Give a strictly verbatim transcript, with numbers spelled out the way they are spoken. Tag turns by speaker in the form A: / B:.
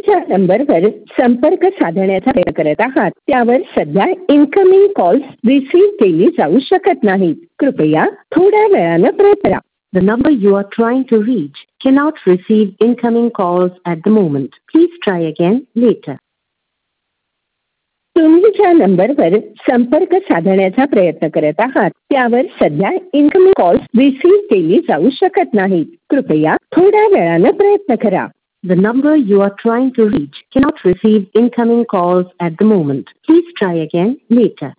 A: ज्या नंबरवर संपर्क साधण्याचा प्रयत्न करत आहात त्यावर सध्या इनकमिंग कॉल्स रिसीव्ह केली जाऊ शकत नाहीत. कृपया थोड्या वेळानं प्रयत्न करा. The number you are trying to reach cannot receive incoming calls at the moment. Please try again later. तुम्ही ज्या नंबरवर संपर्क साधण्याचा प्रयत्न करत आहात त्यावर सध्या इनकमिंग कॉल्स रिसीव्ह केली जाऊ शकत नाहीत. कृपया थोड्या वेळानं प्रयत्न करा. The number you are trying to reach cannot receive incoming calls at the moment. Please try again later.